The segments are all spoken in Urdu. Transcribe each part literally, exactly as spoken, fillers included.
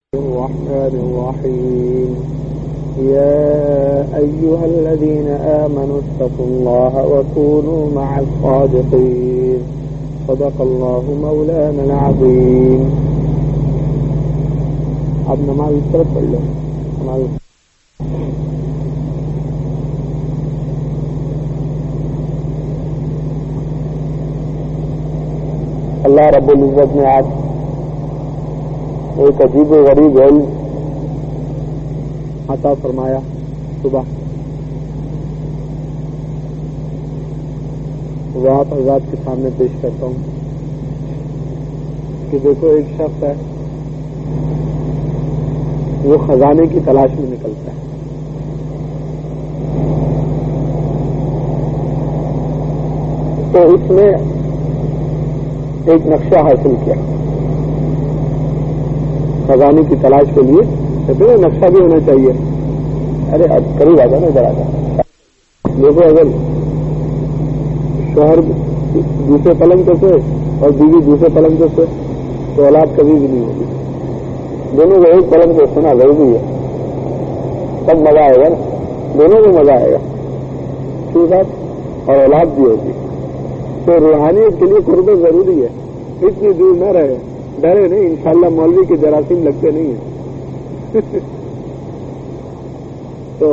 الرحمن الرحيم يا أيها الذين آمنوا اتقوا الله وكونوا مع الصادقين صدق الله مولانا العظيم. اب نماز اس طرف پڑھ لو. نماز اللہ رب العزت نے آج ایک عجیب و غریب علم عطا فرمایا. صبح وہ آپ حضرات کے سامنے پیش کرتا ہوں کہ دیکھو ایک شخص ہے وہ خزانے کی تلاش میں نکلتا ہے. تو اس نے ایک نقشہ حاصل کیا خزانے کی تلاش کے لیے. کہتے ہیں نقشہ بھی ہونا چاہیے. ارے اب قریب آ جانا ادھر آ جانا. دیکھو اگر شوہر دوسرے پلنگ پہ سے اور بیوی دوسرے پلنگ پہ سے تو اولاد کبھی بھی نہیں ہوگی. دونوں کو ایک پلنگ پہ سنا ضروری ہے تب مزہ آئے گا نا. دونوں کو مزہ آئے گا ٹھیک ہے اور اولاد بھی ہوگی. تو روحانیت کے لیے قربت ضروری ہے. اتنی دور نہ رہے. ڈرے نہیں انشاءاللہ مولوی کے جراثیم لگتے نہیں ہیں. تو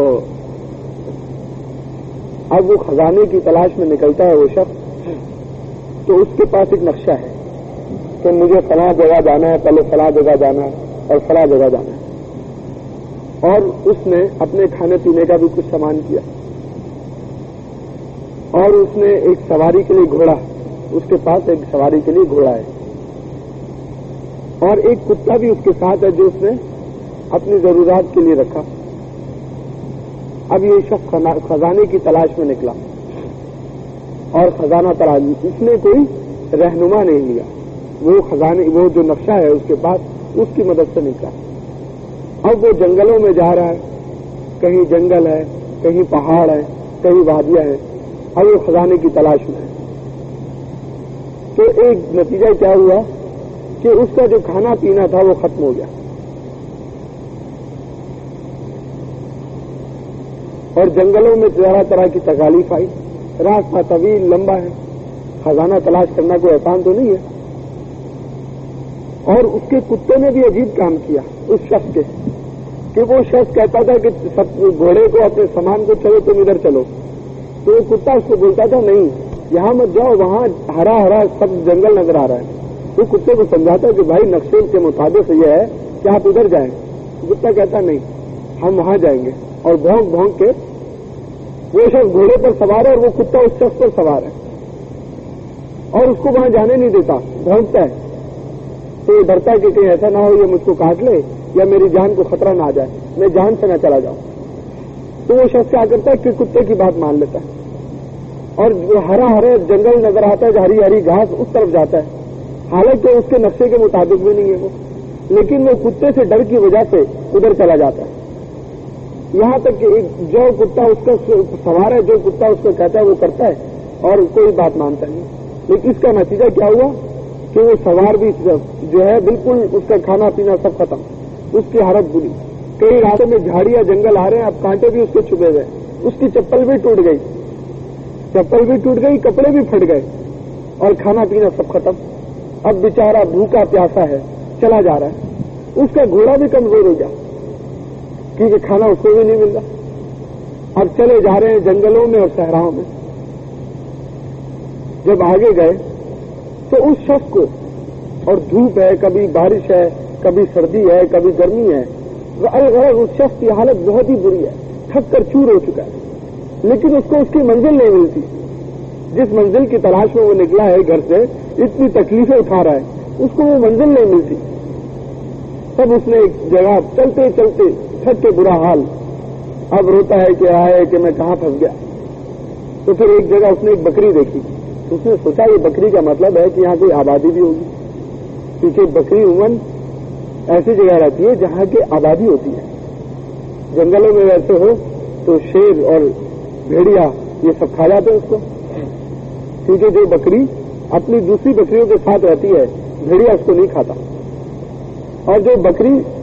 اب وہ خزانے کی تلاش میں نکلتا ہے وہ شخص. تو اس کے پاس ایک نقشہ ہے کہ مجھے فلاں جگہ جانا ہے, پہلے فلاں جگہ جانا ہے اور فلاں جگہ جانا ہے. اور اس نے اپنے کھانے پینے کا بھی کچھ سامان کیا اور اس نے ایک سواری کے لیے گھوڑا, اس کے پاس ایک سواری کے لیے گھوڑا ہے اور ایک کتا بھی اس کے ساتھ ہے جو اس نے اپنی ضرورات کے لیے رکھا. اب یہ شخص خزانے کی تلاش میں نکلا اور خزانہ تلاش, اس نے کوئی رہنما نہیں لیا. وہ خزانے وہ جو نقشہ ہے اس کے پاس اس کی مدد سے نکلا. اب وہ جنگلوں میں جا رہا ہے. کہیں جنگل ہے, کہیں پہاڑ ہے, کہیں وادیاں ہیں. اب وہ خزانے کی تلاش میں ہے. تو ایک نتیجہ کیا ہوا کہ اس کا جو کھانا پینا تھا وہ ختم ہو گیا اور جنگلوں میں طرح طرح کی تکالیف آئی. راستہ طویل لمبا ہے. خزانہ تلاش کرنا کوئی آسان تو نہیں ہے. اور اس کے کتے نے بھی عجیب کام کیا اس شخص کے کہ وہ شخص کہتا تھا کہ سب گھوڑے کو اپنے سامان کو چلو تم ادھر چلو. تو وہ کتا اس کو بولتا تھا نہیں یہاں مت جاؤ, وہاں ہرا ہرا سب جنگل نظر آ رہا ہے. وہ کتے کو سمجھاتا کہ بھائی نقشے کے مطابق یہ ہے کہ آپ ادھر جائیں. کتا کہتا نہیں ہم وہاں جائیں گے. اور بھونک بھونک کے وہ شخص گھوڑے پر سوار ہے اور وہ کتا اس شخص پر سوار ہے اور اس کو وہاں جانے نہیں دیتا, بھونکتا ہے. تو یہ ڈرتا ہے کہ کہیں ایسا نہ ہو یہ مجھ کو کاٹ لے یا میری جان کو خطرہ نہ آ جائے, میں جان سے نہ چلا جاؤں. تو وہ شخص کیا کرتا ہے کہ کتے کی بات مان لیتا ہے اور جو ہرا ہرے جنگل نظر آتا ہے, جو ہری ہری گھاس اس طرف جاتا ہے. حالانکہ اس کے نقشے کے مطابق بھی نہیں ہے وہ, لیکن وہ کتے سے ڈر کی وجہ سے ادھر چلا جاتا ہے. یہاں تک کہ جو کتا اس کا سوار ہے, جو کتا اس کو کہتا ہے وہ کرتا ہے اور کوئی بات مانتا نہیں. لیکن اس کا نتیجہ کیا ہوا کہ وہ سوار بھی جو ہے بالکل اس کا کھانا پینا سب ختم, اس کی حالت بری. کئی راستے میں جھاڑیاں جنگل آ رہے ہیں, اب کانٹے بھی اس کے چھپے گئے. اس کی چپل بھی ٹوٹ گئی, چپل بھی ٹوٹ گئی, کپڑے بھی پھٹ گئے اور کھانا پینا سب ختم. اب بیچارہ بھوکا پیاسا ہے, چلا جا رہا ہے. اس کا گھوڑا بھی کمزور ہو گیا کیونکہ کھانا اس کو بھی نہیں مل رہا. اب چلے جا رہے ہیں جنگلوں میں اور صحراؤں میں. جب آگے گئے تو اس شخص کو, اور دھوپ ہے, کبھی بارش ہے, کبھی سردی ہے, کبھی گرمی ہے, اس شخص کی حالت بہت ہی بری ہے, تھک کر چور ہو چکا ہے. لیکن اس کو اس کی منزل نہیں ملتی. جس منزل کی تلاش میں وہ نکلا ہے گھر سے, اتنی تکلیفیں اٹھا رہا ہے, اس کو وہ منزل نہیں ملتی. تب اس نے ایک جگہ چلتے چلتے تھک کے برا حال, اب روتا ہے کہ آئے کہ میں کہاں پھنس گیا. تو پھر ایک جگہ اس نے ایک بکری دیکھی. تو اس نے سوچا یہ بکری کا مطلب ہے کہ یہاں کوئی آبادی بھی ہوگی, کیونکہ بکری عموماً ایسی جگہ رہتی ہے جہاں کی آبادی ہوتی ہے. جنگلوں میں ویسے ہو تو شیر اور بھیڑیا یہ سب کھا جاتے ہیں اس کو, کیونکہ جو بکری اپنی دوسری بکریوں کے ساتھ رہتی ہے, بھیڑیا اس کو نہیں کھاتا. اور جو بکری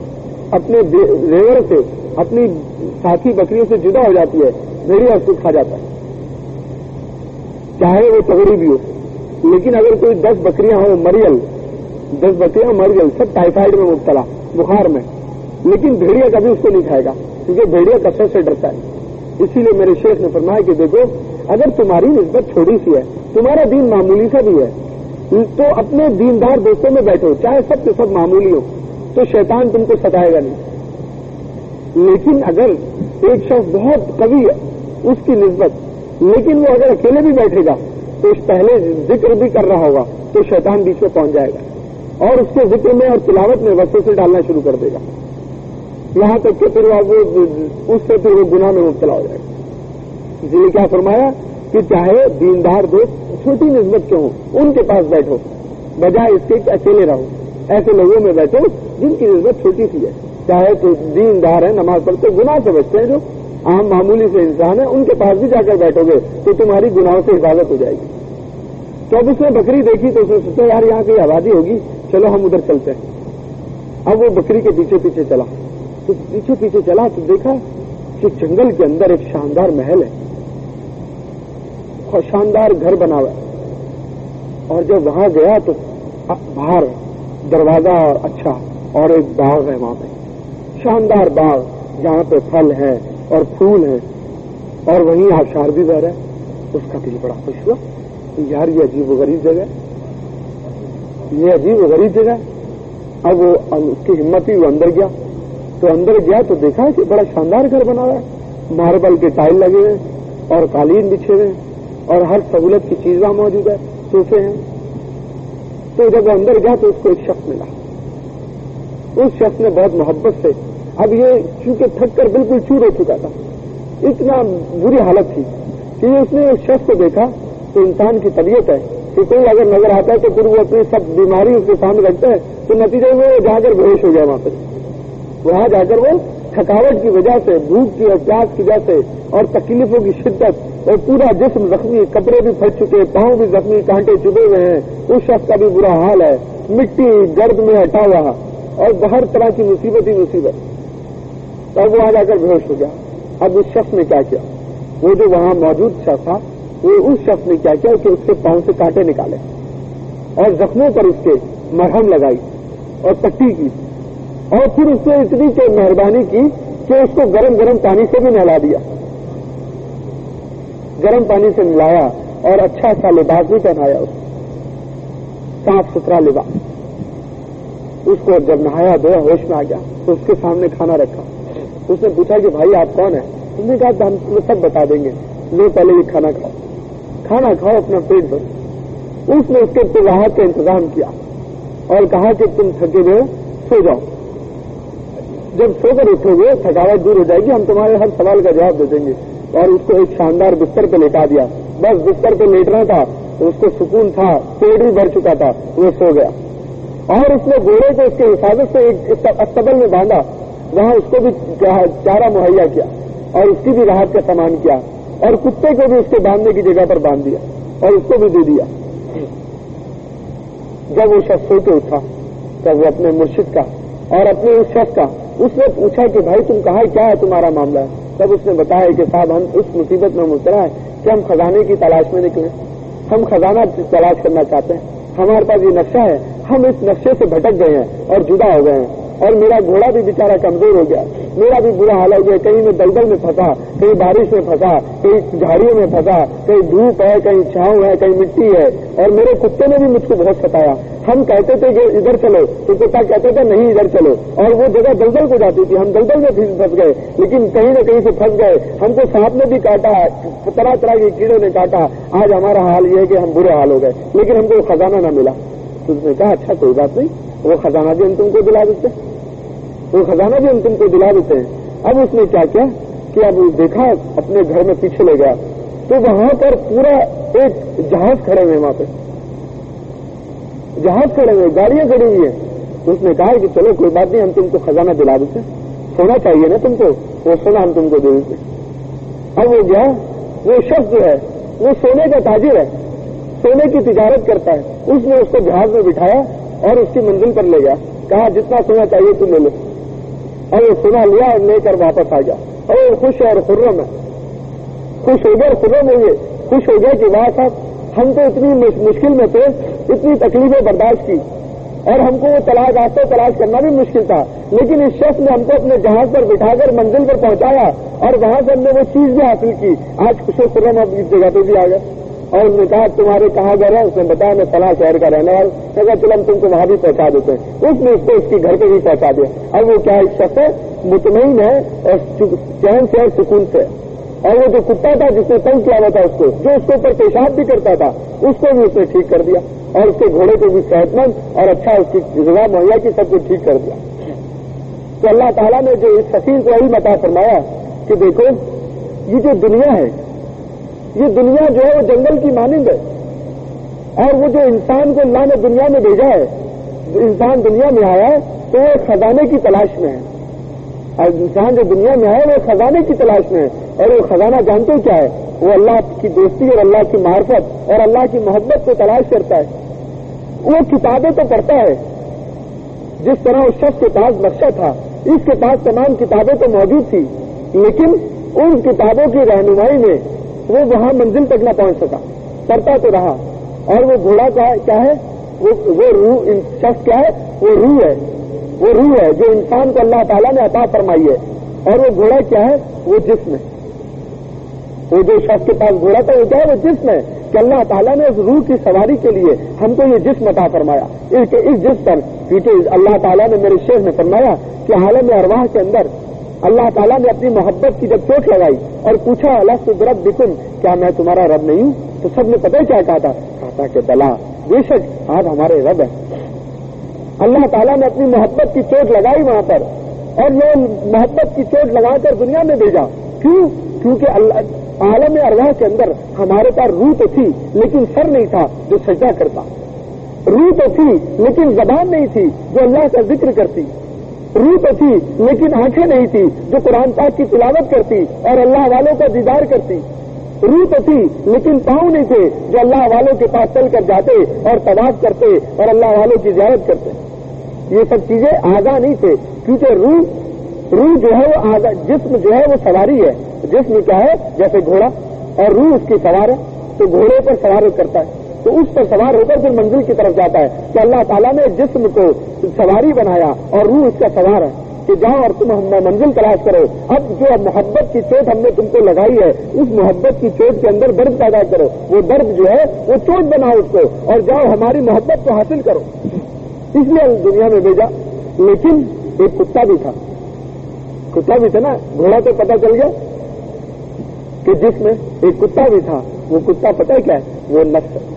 اپنے ریوڑ سے اپنی ساتھی بکریوں سے جدا ہو جاتی ہے، بھیڑیا اس کو کھا جاتا ہے، چاہے وہ تگڑی بھی ہو. لیکن اگر کوئی دس بکریاں ہوں مریل، دس بکریاں مریل، سب ٹائیفائڈ میں مبتلا، بخار میں، لیکن بھیڑیا کبھی اس کو نہیں کھائے گا کیونکہ بھیڑیا کثرت سے ڈرتا ہے. اسی لیے میرے شیخ نے فرمایا کہ دیکھو اگر تمہاری نسبت چھوٹی سی ہے، تمہارا دین معمولی سا بھی ہے، تو اپنے دیندار دوستوں میں بیٹھو، چاہے سب کے سب معمولی ہو، تو شیطان تم کو ستائے گا نہیں. لیکن اگر ایک شخص بہت قوی ہے اس کی نسبت، لیکن وہ اگر اکیلے بھی بیٹھے گا تو اس پہلے ذکر بھی کر رہا ہوگا تو شیطان بیچ میں پہنچ جائے گا اور اس کے ذکر میں اور تلاوت میں وسوسے ڈالنا شروع کر دے گا، یہاں تک کہ پھر وہ اس سے پھر وہ گناہ میں مبتلا ہو جائے گا. اسی لیے کیا فرمایا کہ چاہے دیندار دوست چھوٹی نسبت کے ہوں ان کے پاس بیٹھو، بجائے اس کے کہ اکیلے رہو. ایسے لوگوں میں بیٹھو جن کی نسبت چھوٹی سی ہے، چاہے تو دیندار ہیں، نماز پڑھتے، گناہ سے بچتے ہیں، جو عام معمولی سے انسان ہے، ان کے پاس بھی جا کر بیٹھو گے تو تمہاری گناہوں سے حفاظت ہو جائے گی. تو اب اس نے بکری دیکھی تو اس نے سوچا یار یہاں کی آبادی ہوگی، چلو ہم ادھر چلتے ہیں. اب وہ بکری کے پیچھے پیچھے چلا، تو پیچھے پیچھے چلا تو دیکھا کہ جنگل کے اندر ایک شاندار محل ہے اور شاندار گھر بنا ہوا ہے. اور جب وہاں گیا تو باہر دروازہ اچھا اور ایک باغ ہے، وہاں پہ شاندار باغ جہاں پہ پھل ہیں اور پھول ہیں اور وہیں آبشار بھی بہ رہا ہے. اس کا دل بڑا خوش ہوا کہ یار یہ عجیب و غریب جگہ ہے، یہ عجیب و غریب جگہ ہے. اب وہ اس کی ہمت ہی وہ اندر گیا، تو اندر گیا تو دیکھا کہ بڑا شاندار گھر بنا ہوا ہے، ماربل کے ٹائل لگے ہوئے اور قالین بچھے ہوئے اور ہر سہولت کی چیز وہاں موجود ہے، صوفے ہیں. تو جب وہ اندر گیا تو اس کو ایک شخص ملا. اس شخص نے بہت محبت سے، اب یہ چونکہ تھک کر بالکل چور ہو چکا تھا، اتنا بری حالت تھی کہ اس نے اس شخص کو دیکھا. تو انسان کی طبیعت ہے کہ کوئی اگر نظر آتا ہے تو پھر وہ اپنی سب بیماری اس کے سامنے رکھتا ہے، تو نتیجے میں وہ جا کر بےہوش ہو گیا. وہاں پہ وہاں جا کر وہ تھکاوٹ کی وجہ سے، بھوک کی اور پیاس کی وجہ سے اور تکلیفوں کی شدت اور پورا جسم زخمی، کپڑے بھی پھٹ چکے، پاؤں بھی زخمی، کانٹے چبھے ہوئے ہیں. اس شخص کا بھی برا حال ہے، مٹی گرد میں ہٹا ہوا اور ہر طرح کی مصیبت ہی مصیبت. تب وہ وہاں جا کر بےہوش ہو گیا. اب اس شخص نے کیا کیا، وہ جو وہاں موجود شخص تھا وہ اس شخص نے کیا کیا کہ اس کے پاؤں سے کانٹے نکالے اور زخموں پر اس کے مرہم لگائی اور پٹی کی، اور پھر اس نے اتنی مہربانی کی کہ اس کو گرم گرم پانی سے بھی نہلا دیا، گرم پانی سے نہلایا اور اچھا سا لباس بھی پہنایا، اس صاف ستھرا لباس. اس کو جب نہایا دھویا ہوش میں آ گیا تو اس کے سامنے کھانا رکھا. اس نے پوچھا کہ بھائی آپ کون ہیں؟ اس نے کہا ہم تمہیں سب بتا دیں گے، لو پہلے یہ کھانا کھاؤ، کھانا کھاؤ، اپنا پیٹ بھرو. اس نے اس کے راحت کا انتظام کیا اور کہا کہ تم تھکے ہوئے سو جاؤ، جب سو کر اٹھو گے تھکاوٹ دور ہو جائے گی، ہم تمہارے ہر سوال کا جواب دے دیں گے. اور اس کو ایک شاندار بستر پہ لیٹا دیا. بس بستر پہ لیٹنا تھا، اس کو سکون تھا، پیٹ بھی بھر چکا تھا، وہ سو گیا. اور اس نے گھوڑے کو اس کے حفاظت سے ایک استبل میں باندھا، وہاں اس کو بھی چارہ مہیا کیا اور اس کی بھی راحت کا سامان کیا، اور کتے کو بھی اس کے باندھنے کی جگہ پر باندھ دیا اور اس کو بھی دے دیا. جب وہ شخص سو کے اٹھا تب وہ اپنے مرشد کا اور اپنے اس شخص کا اس نے پوچھا کہ بھائی تم کہاں، کیا ہے تمہارا معاملہ ہے؟ تب اس نے بتایا کہ صاحب ہم اس مصیبت میں مبتلا ہیں کہ ہم خزانے کی تلاش میں نکلے، ہم خزانہ تلاش کرنا چاہتے ہیں، ہمارے پاس یہ نقشہ ہے، ہم اس نقشے سے بھٹک گئے ہیں اور جدا ہو گئے ہیں، اور میرا گھوڑا بھی بیچارہ کمزور ہو گیا، میرا بھی برا حال ہو گیا، کہیں میں دلدل میں پھنسا، کہیں بارش میں پھنسا، کہیں جھاڑیوں میں پھنسا، کہیں دھوپ ہے، کہیں چھاؤں ہے، کہیں مٹی ہے، اور میرے کتے نے بھی مجھ کو بہت ستایا. ہم کہتے تھے کہ ادھر چلو تو کتا کہتے تھے نہیں ادھر چلو، اور وہ جگہ دلدل کو جاتی تھی، ہم دلدل میں پھنس گئے، لیکن کہیں نہ کہیں سے پھنس گئے، ہم کو سانپ نے بھی کاٹا، طرح طرح کے کیڑوں نے کاٹا، آج ہمارا حال یہ ہے کہ ہم برے حال ہو گئے، لیکن ہم کو وہ خزانہ نہ ملا. تو اس نے کہا اچھا کوئی بات نہیں، وہ خزانہ بھی ہم تم کو دلا دیتے ہیں، وہ خزانہ بھی ہم تم کو دلا دیتے ہیں. اب اس نے کیا کیا کہ اب دیکھا اپنے گھر میں پیچھے لے گیا تو وہاں پر پورا ایک جہاز کھڑے ہوئے، وہاں پہ جہاز کھڑے ہوئے، گاڑیاں کھڑی ہوئی ہیں. اس نے کہا کہ چلو کوئی بات نہیں، ہم تم کو خزانہ دلا دیتے ہیں، سونا چاہیے نا تم کو، وہ سونا ہم تم کو دے دیتے. اب وہ گیا، وہ شخص جو ہے وہ سونے کا تاجر ہے، سونے کی تجارت کرتا ہے. اس نے اس کو جہاز میں بٹھایا اور اس کی منزل پر لے گیا، کہا جتنا سونا چاہیے تم لے لو. اور وہ سنا لیا اور لے کر واپس آ گیا اور وہ خوش ہے اور خرم ہے. خوش ہو گیا اور خرم ہے. یہ خوش ہو گیا کہ واہ صاحب ہم تو اتنی مشکل میں تھے, اتنی تکلیفیں برداشت کی اور ہم کو وہ تلاش راستہ تلاش کرنا بھی مشکل تھا, لیکن اس شخص نے ہم کو اپنے جہاز پر بٹھا کر منزل پر پہنچایا اور وہاں سے ہم نے وہ چیز بھی حاصل کی. آج خوش و خرم اب اس جگہ پہ بھی آ گئے اور اس نے کہا تمہارے کہاں گھر ہے؟ اس نے بتایا میں فلاں شہر کا رہنے والا. میں کہا چلو ہم تم کو وہاں بھی پہنچا دیتے ہیں. اس نے اس کو اس کے گھر پہ بھی پہنچا دیا. اب وہ کیا ایک شخص ہے مطمئن ہے اور چین سے اور سکون سے, اور وہ جو کتا تھا جس نے تنگ کیا ہوا تھا اس کو, جو اس کے اوپر پیشاب بھی کرتا تھا, اس کو بھی اس نے ٹھیک کر دیا اور اس کے گھوڑے کو بھی صحت مند اور اچھا اس کی غذا مہیا کی سب کو ٹھیک کر دیا. تو اللہ تعالیٰ نے جو اس سفیر کو یہی عطا فرمایا کہ دیکھو یہ جو دنیا ہے, یہ دنیا جو ہے وہ جنگل کی مانند ہے, اور وہ جو انسان کو اللہ نے دنیا میں بھیجا ہے, جو انسان دنیا میں آیا ہے تو وہ خزانے کی تلاش میں ہے. اور انسان جو دنیا میں آیا وہ خزانے کی تلاش میں ہے, اور وہ خزانہ جانتے کیا ہے؟ وہ اللہ کی دوستی اور اللہ کی معرفت اور اللہ کی محبت کو تلاش کرتا ہے. وہ کتابیں تو پڑھتا ہے, جس طرح اس شخص کے پاس نقشہ تھا اس کے پاس تمام کتابیں تو موجود تھی, لیکن ان کتابوں کی رہنمائی میں وہ وہاں منزل تک نہ پہنچ سکا, پڑھتا تو رہا. اور وہ گھوڑا کیا ہے؟ وہ وہ روح شخص کیا ہے؟ وہ روح ہے, وہ روح ہے جو انسان کو اللہ تعالیٰ نے عطا فرمائی ہے. اور وہ گھوڑا کیا ہے؟ وہ جسم ہے. وہ جو شخص کے پاس گھوڑا تھا وہ کیا ہے؟ وہ جسم ہے کہ اللہ تعالیٰ نے اس روح کی سواری کے لیے ہم کو یہ جسم عطا فرمایا. اس اس جسم پر کیونکہ اللہ تعالیٰ نے میرے شیخ نے فرمایا کہ عالم ارواح کے اندر اللہ تعالیٰ نے اپنی محبت کی جب چوٹ لگائی اور پوچھا الست بربکم, کیا میں تمہارا رب نہیں ہوں؟ تو سب نے پتہ کیا کہا تھا؟ کہا تھا کہ بلا, بے شک آپ ہمارے رب ہیں. اللہ تعالیٰ نے اپنی محبت کی چوٹ لگائی وہاں پر, اور وہ محبت کی چوٹ لگا کر دنیا میں بھیجا. کیوں؟ کیونکہ اللہ عالم ارواح کے اندر ہمارے پاس روح تو تھی لیکن سر نہیں تھا جو سجدہ کرتا, روح تو تھی لیکن زبان نہیں تھی جو اللہ کا ذکر کرتی, روح تو تھی لیکن آنکھیں نہیں تھی جو قرآن پاک کی تلاوت کرتی اور اللہ والوں کا دیدار کرتی, روح تو تھی لیکن پاؤں نہیں تھے جو اللہ والوں کے پاس چل کر جاتے اور طواف کرتے اور اللہ والوں کی زیارت کرتے. یہ سب چیزیں آگاہ نہیں تھے, کیونکہ روح روح جو ہے وہ آگاہ, جسم جو ہے وہ سواری ہے. جسم کیا ہے؟ جیسے گھوڑا, اور روح اس کی سوار ہے, تو گھوڑے پر سوار کرتا ہے تو اس پر سوار ہو کر پھر منزل کی طرف جاتا ہے. کہ اللہ تعالیٰ نے جسم کو سواری بنایا اور روح اس کا سوار ہے کہ جاؤ اور تم منزل تلاش کرو. اب جو محبت کی چوٹ ہم نے تم کو لگائی ہے اس محبت کی چوٹ کے اندر درد پیدا کرو, وہ درد جو ہے وہ چوٹ بناؤ اس کو, اور جاؤ ہماری محبت کو حاصل کرو. اس لیے دنیا میں بھیجا. لیکن ایک کتا بھی تھا, کتا بھی تھا نا, گھوڑا تو پتہ چل گیا کہ جس میں ایک کتا بھی تھا. وہ کتا پتہ کیا ہے؟ وہ نفس ہے,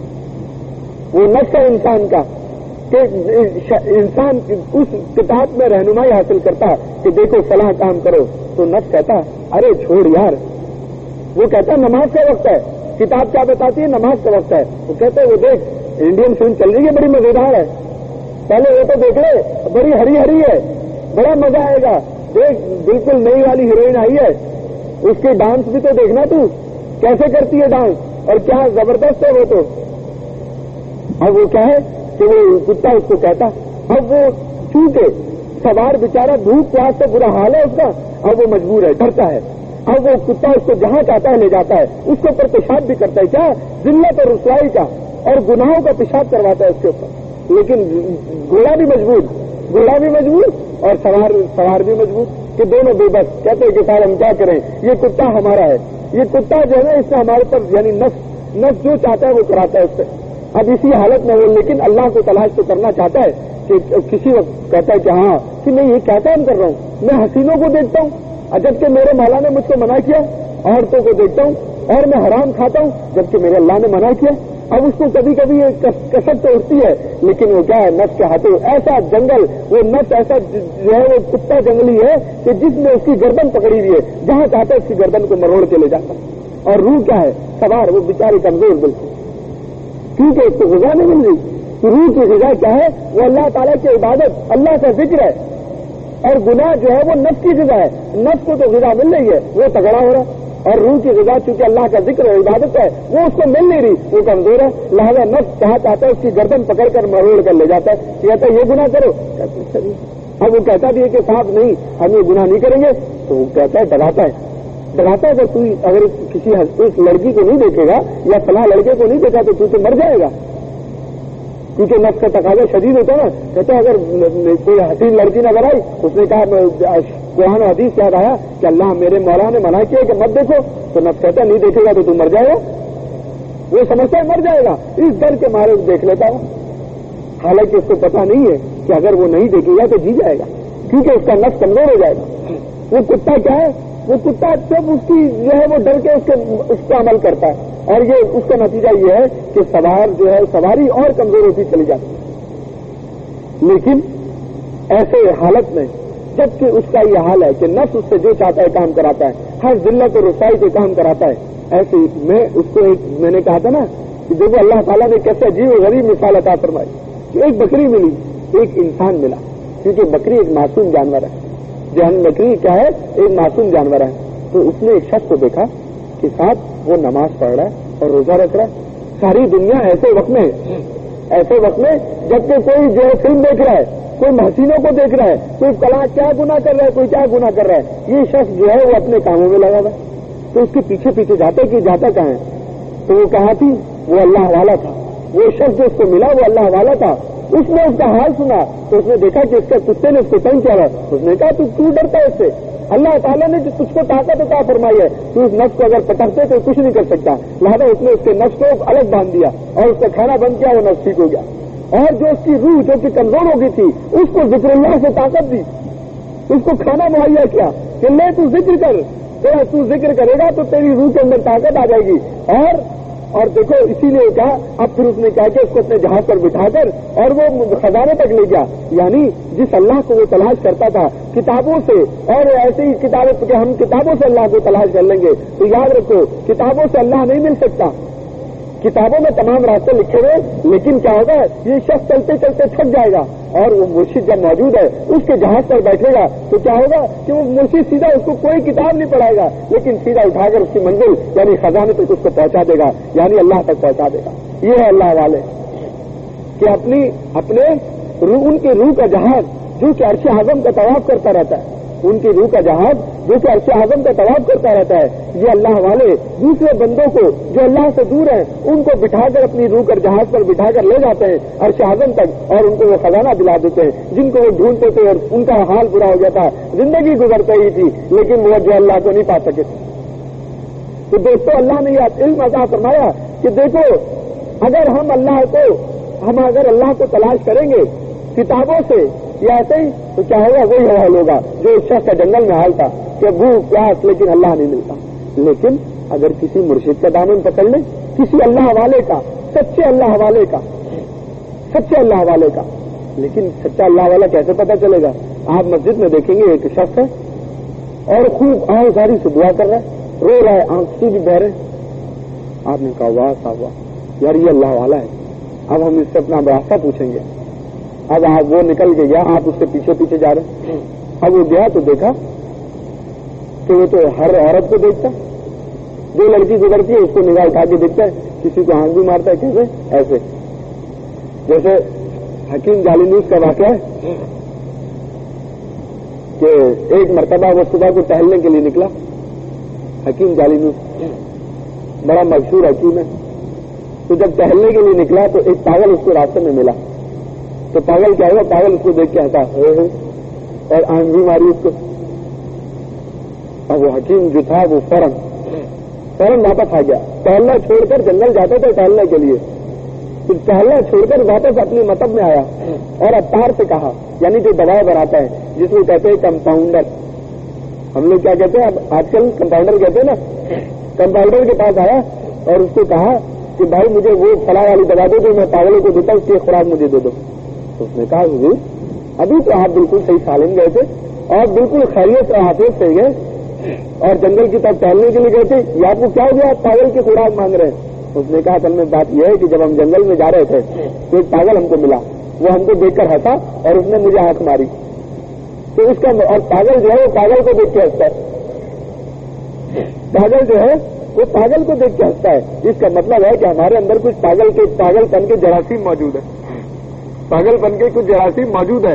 وہ نفس ہے انسان کا, کہ انسان اس کتاب میں رہنمائی حاصل کرتا کہ دیکھو فلاں کام کرو, تو نفس کہتا ارے چھوڑ یار. وہ کہتا نماز کا وقت ہے, کتاب کیا بتاتی ہے؟ نماز کا وقت ہے. وہ کہتے وہ دیکھ انڈین فلم چل رہی ہے بڑی مزیدار ہے, پہلے وہ تو دیکھ لے, بڑی ہری ہری ہے, بڑا مزہ آئے گا. دیکھ بالکل نئی والی ہیروئن آئی ہے, اس کے ڈانس بھی تو دیکھنا, تو کیسے کرتی ہے ڈانس اور کیا زبردست ہے وہ تو. اب وہ کیا ہے کہ وہ کتا اس کو کہتا. اب وہ چونکہ سوار بیچارہ دھوپ پیاس سے برا حال ہے اس کا, اب وہ مجبور ہے, ڈرتا ہے. اب وہ کتا اس کو جہاں چاہتا ہے لے جاتا ہے, اس کے اوپر پیشاب بھی کرتا ہے, کیا ذلت اور رسوائی کا اور گناہوں کا پیشاب کرواتا ہے اس کے اوپر. لیکن گھوڑا بھی مجبور, گھوڑا بھی مجبور اور سوار سوار بھی مجبور, کہ دونوں بے بس. کہتے ہیں کہ صاحب ہم کیا کریں, یہ کتا ہمارا ہے, یہ کتا جو ہے نا اس نے ہمارے پر یعنی نفس نفس جو چاہتا ہے وہ کراتا ہے اس سے. اب اسی حالت میں وہ لیکن اللہ کو تلاش تو کرنا چاہتا ہے کہ کسی وقت کہتا ہے کہ ہاں کہ میں یہ کیا کام کر رہا ہوں, میں حسینوں کو دیکھتا ہوں جبکہ میرے مولا نے مجھ کو منع کیا, عورتوں کو دیکھتا ہوں اور میں حرام کھاتا ہوں جبکہ میرے اللہ نے منع کیا. اب اس کو کبھی کبھی یہ کسر تو اٹھتی ہے, لیکن وہ کیا ہے نفس کے ہاتھوں ایسا جنگل, وہ نفس ایسا جو ہے وہ کتا جنگلی ہے کہ جس نے اس کی گردن پکڑی ہوئی ہے, جہاں چاہتا ہے اس کی گردن کو مروڑ کے لے جاتا. اور روح کیا ہے؟ سوار, وہ بیچاری کمزور بالکل, کیونکہ اس کو غذا نہیں مل رہی. روح کی غذا کیا ہے؟ وہ اللہ تعالیٰ کی عبادت, اللہ کا ذکر ہے, اور گناہ جو ہے وہ نفس کی غذا ہے. نفس کو تو غذا مل رہی ہے, وہ تگڑا ہو رہا ہے, اور روح کی غذا چونکہ اللہ کا ذکر ہے, عبادت ہے, وہ اس کو مل نہیں رہی, وہ کمزور ہے. لہذا نفس جہاں چاہتا ہے اس کی گردن پکڑ کر مروڑ کر لے جاتا ہے, کہتا ہے یہ گناہ کرو. اور وہ کہتا بھی ہے کہ صاحب نہیں ہم یہ گناہ نہیں کریں گے، تو وہ کہتا ہے ڈراتا ہے ڈراتا ہے اگر تو اگر کسی اس لڑکی کو نہیں دیکھے گا یا فلاں لڑکے کو نہیں دیکھا تو تو تو مر جائے گا، کیونکہ نفس کا تقاضا شدید ہوتا ہے نا. کہتا ہے اگر کوئی حسین لڑکی نظر آئی، اس نے کہا قرآن و حدیث یاد آیا کہ اللہ میرے مولا نے منع کیا کہ مت دیکھو، تو نفس کہتا ہے نہیں دیکھے گا تو تو مر جائے گا. وہ سمجھتا ہے مر جائے گا، اس ڈر کے مارے دیکھ لیتا ہوں، حالانکہ اس کو پتا نہیں ہے کہ اگر وہ نہیں دیکھے گا تو جی جائے گا، کیونکہ اس کا نفس کمزور ہو جائے گا. وہ کتا کیا ہے؟ وہ کتا جب اس کی جو ہے وہ ڈر کے اس کے اس کا عمل کرتا ہے، اور یہ اس کا نتیجہ یہ ہے کہ سوار جو ہے سواری اور کمزور ہوتی چلی جاتی ہے. لیکن ایسے حالت میں جبکہ اس کا یہ حال ہے کہ نفس اس سے جو چاہتا ہے کام کراتا ہے، ہر ذلت اور رسوائی سے کام کراتا ہے، ایسے میں اس کو ایک میں نے کہا تھا نا کہ دیکھو اللہ تعالیٰ نے کیسے عجیب و غریب مثال عطا فرمائی کہ ایک بکری ملی، ایک انسان ملا، کیونکہ بکری ایک معصوم جانور ہے. جہاں بکری کیا ہے؟ ایک معصوم جانور ہے. تو اس نے ایک شخص کو دیکھا کہ ساتھ وہ نماز پڑھ رہا ہے اور روزہ رکھ رہا ہے. ساری دنیا ایسے وقت میں ایسے وقت میں جبکہ کوئی جو ہے فلم دیکھ رہا ہے، کوئی محسنوں کو دیکھ رہا ہے، کوئی کلا کیا گناہ کر رہا ہے، کوئی کیا گناہ کر رہا ہے، یہ شخص جو ہے وہ اپنے کاموں میں لگا ہوا ہے. تو اس کے پیچھے پیچھے جاتا کہ جاتا کہاں ہے؟ تو وہ کہاں تھی؟ وہ اللہ والا تھا. وہ شخص جو اس کو ملا وہ اللہ والا تھا. اس نے اس کا حال سنا تو اس نے دیکھا کہ اس کا کتے نے اس کو تنگ کیا ہے. اس نے کہا تو کیوں ڈرتا ہے اس سے؟ اللہ تعالیٰ نے جو تجھ کو طاقت عطا فرمائی ہے، تو اس نفس کو اگر پٹکتے تو کچھ نہیں کر سکتا. لہٰذا اس نے اس کے نفس کو الگ باندھ دیا اور اس کا کھانا بند کیا، وہ نفس ٹھیک ہو گیا. اور جو اس کی روح جو کہ کمزور ہو گئی تھی اس کو ذکر اللہ سے طاقت دی، اس کو کھانا مہیا کیا کہ لے تو ذکر کر، تو ذکر کرے گا تو تیری روح کے اندر طاقت آ جائے گی. اور اور دیکھو اسی لیے کہا. اب پھر اس نے کہا کہ اس کو اپنے جہاز پر بٹھا کر اور وہ خزانے تک لے گیا. یعنی جس اللہ کو وہ تلاش کرتا تھا کتابوں سے، اور ایسے ہی کتابیں کہ ہم کتابوں سے اللہ کو تلاش کر لیں گے، تو یاد رکھو کتابوں سے اللہ نہیں مل سکتا. کتابوں میں تمام راستے لکھے ہوئے، لیکن کیا ہوگا یہ شخص چلتے چلتے تھک جائے گا اور وہ مرشد جب موجود ہے اس کے جہاز پر بیٹھے گا تو کیا ہوگا کہ وہ مرشد سیدھا اس کو کوئی کتاب نہیں پڑھائے گا، لیکن سیدھا اٹھا کر اس کی منزل یعنی خزانے تک اس کو پہنچا دے گا، یعنی اللہ تک پہنچا دے گا. یہ ہے اللہ والے کہ اپنی اپنے روح ان کی روح کا جہاز جو کہ عرش اعظم کا طواف کرتا رہتا ہے، ان کی روح کا جہاز جو کہ عرش اعظم کا طواف کرتا رہتا ہے. یہ اللہ والے دوسرے بندوں کو جو اللہ سے دور ہیں ان کو بٹھا کر اپنی روح کر جہاز پر بٹھا کر لے جاتے ہیں عرش اعظم تک، اور ان کو وہ خزانہ دلا دیتے ہیں جن کو وہ ڈھونڈتے تھے اور ان کا حال برا ہو جاتا. زندگی گزرتے ہی تھی لیکن وہ جو اللہ کو نہیں پا سکے. تو دوستو اللہ نے یہ علم عطا فرمایا کہ دیکھو اگر ہم اللہ کو ہم اگر اللہ کو تلاش کریں گے کتابوں سے یا ایسے ہی تو کیا ہوگا؟ وہی حال ہوگا جو اس شخص کا جنگل میں حال تھا کہ بھوک پیاس لیکن اللہ نہیں ملتا. لیکن اگر کسی مرشد کا دامن پکڑ لیں، کسی اللہ والے کا، سچے اللہ والے کا سچے اللہ والے کا لیکن سچا اللہ والا کیسے پتا چلے گا؟ آپ مسجد میں دیکھیں گے ایک شخص ہے اور خوب آنکھ ساری سے دعا کر رہا ہے، رو رہا ہے، آنکھ سے بھی بہ رہے. آپ نے کہا واہ صاحب واہ یار یہ اللہ والا ہے. اب ہم اس سے اپنا راستہ پوچھیں گے. اب آپ وہ نکل کے گیا، آپ اس کے پیچھے پیچھے جا رہے ہیں. اب وہ گیا تو دیکھا کہ وہ تو ہر عورت کو دیکھتا ہے، جو لڑکی گزرتی ہے اس کو نگاہ اٹھا کے دیکھتا ہے، کسی کو آنکھ بھی مارتا ہے. کیسے؟ ایسے جیسے حکیم جالینوس کا واقعہ ہے کہ ایک مرتبہ وہ صبح کو ٹہلنے کے لیے نکلا. حکیم جالینوس بڑا مشہور حکیم ہے. تو جب ٹہلنے کے لیے نکلا تو ایک پاگل اس کو راستے میں ملا. تو پاگل کیا ہوا؟ پاگل اس کو دیکھ کے ہنسا اور آنکھ بھی ماری اس کو. اور وہ حکیم جو تھا وہ فوراً فوراً واپس آ گیا. ٹہلنا چھوڑ کر جنگل جاتا تھا ٹہلنے کے لیے، پھر ٹہلنا چھوڑ کر واپس اپنی مطلب میں آیا اور عطار سے کہا، یعنی جو دوائیں بناتا ہے جس کو کہتے ہیں کمپاؤنڈر. ہم لوگ کیا کہتے ہیں اب آج کل کمپاؤنڈر کہتے ہیں نا. کمپاؤنڈر کے پاس آیا اور اس کو کہا کہ بھائی مجھے وہ فلاں والی دوا دو جو میں پاگلوں کو دیتا ہوں، اس کی خوراک مجھے دے دو. تو اس نے کہا حضور ابھی تو آپ بالکل صحیح سالم گئے تھے اور بالکل خیریت اور حافظ سے گئے اور جنگل کی طرف ٹہلنے کے لیے گئے تھے، یہ آپ کو کیا ہو گیا؟ آپ پاگل کی خوراک مانگ رہے ہیں. اس نے کہا اصل میں بات یہ ہے کہ جب ہم جنگل میں جا رہے تھے تو ایک پاگل ہم کو ملا، وہ ہم کو دیکھ کر ہنسا اور اس نے مجھے آنکھ ماری. تو اس کا اور پاگل جو ہے وہ پاگل کو دیکھ کے ہنستا ہے. پاگل جو ہے وہ پاگل کو دیکھ کے ہنستا ہے. اس کا مطلب ہے کہ ہمارے اندر کچھ پاگل کے پاگل پن کے جراثیم موجود ہے، پاگل پن کے کچھ جراثیم موجود ہے. تو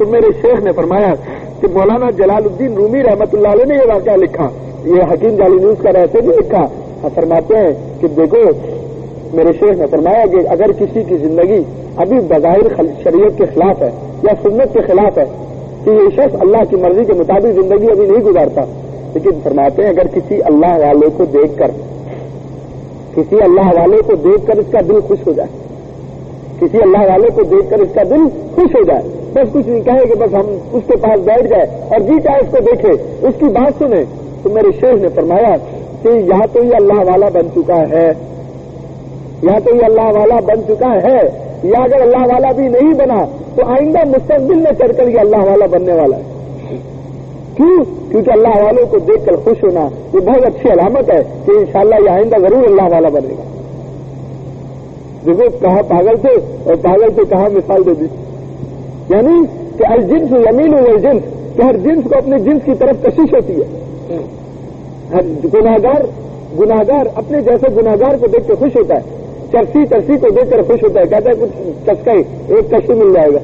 تو میرے شیخ نے فرمایا کہ مولانا جلال الدین رومی رحمت اللہ علیہ نے یہ واقعہ لکھا، یہ حکیم جعلی نیوز کا ایسے نہیں لکھا. فرماتے ہیں کہ دیکھو میرے شیخ نے فرمایا کہ اگر کسی کی زندگی ابھی بظاہر شریعت کے خلاف ہے یا سنت کے خلاف ہے کہ یہ شخص اللہ کی مرضی کے مطابق زندگی ابھی نہیں گزارتا، لیکن فرماتے ہیں اگر کسی اللہ والے کو دیکھ کر کسی اللہ والے کو دیکھ کر اس کا دل خوش ہو جائے، کسی اللہ والے کو دیکھ کر اس کا دل خوش ہو جائے، بس کچھ نہیں کہے کہ بس ہم اس کے پاس بیٹھ جائے اور جی چاہے اس کو دیکھے، اس کی بات سنیں، تو میرے شیخ نے فرمایا کہ یا تو یہ اللہ والا بن چکا ہے یا تو یہ اللہ والا بن چکا ہے یا اگر اللہ والا بھی نہیں بنا تو آئندہ مستقبل میں چڑھ کر یہ اللہ والا بننے والا ہے. کیوں؟ کیونکہ اللہ والوں کو دیکھ کر خوش ہونا یہ بہت اچھی علامت ہے کہ انشاءاللہ یہ آئندہ ضرور اللہ والا بنے گا. دیکھو کہاں پاگل سے اور پاگل سے کہاں مثال دے دی، یعنی کہ الجنس یمین الجنس کہ ہر جنس کو اپنے جنس کی طرف کشش ہوتی ہے. ہر گناہگار گناہگار اپنے جیسے گناہگار کو دیکھ کے خوش ہوتا ہے، چرسی چرسی کو دیکھ کر خوش ہوتا ہے، کہتا ہے کچھ چسکا ہی ایک کشی مل جائے گا.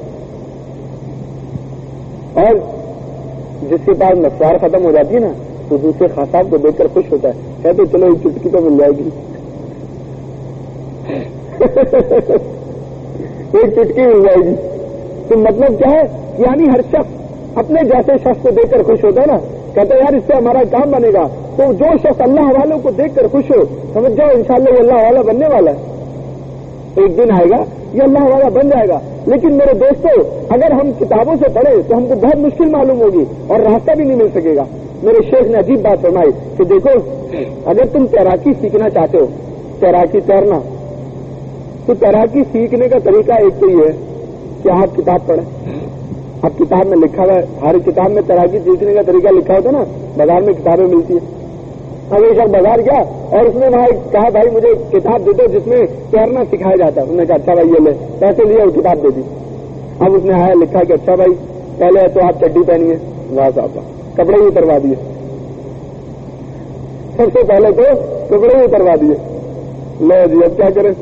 اور جس کے پاس نسوار ختم ہو جاتی ہے نا تو دوسرے خاصاب کو دیکھ کر خوش ہوتا ہے، کہتے چلو ایک چٹکی تو مل جائے گی ایک چٹکی مل جائے گی. تو مطلب کیا ہے؟ یعنی ہر شخص اپنے جیسے شخص کو دیکھ کر خوش ہوتا ہے نا، کہتا ہے یار اس سے ہمارا کام بنے گا. تو جو شخص اللہ والوں کو دیکھ کر خوش ہو سمجھ جاؤ انشاءاللہ یہ اللہ والا بننے والا ہے، ایک دن آئے گا یہ اللہ والا بن جائے گا. لیکن میرے دوستوں اگر ہم کتابوں سے پڑھیں تو ہم کو بہت مشکل معلوم ہوگی اور راستہ بھی نہیں مل سکے گا. میرے شیخ نے عجیب بات فرمائی کہ دیکھو اگر تم تیراکی سیکھنا چاہتے ہو، تیراکی تیرنا، تو تیراکی سیکھنے کا طریقہ ایک تو یہ ہے کہ آپ کتاب پڑھیں. اب کتاب میں لکھا ہوا ہے، ہر کتاب میں تیراکی سیکھنے کا طریقہ لکھا ہوتا ہے نا، بازار میں کتابیں ملتی ہیں. اب ایک بازار گیا اور اس نے وہاں کہا بھائی مجھے کتاب دے دو جس میں تیرنا سکھایا جاتا ہے. انہوں نے کہا اچھا بھائی یہ لے، پیسے لیے اور کتاب دے دی. اب اس نے آیا لکھا کہ اچھا بھائی پہلے تو آپ چڈی پہنیے، واہ صاحب کپڑے ہی اتروا دیے، سب سے پہلے تو کپڑے ہی اتروا دیے. لے جی اب کیا کریں.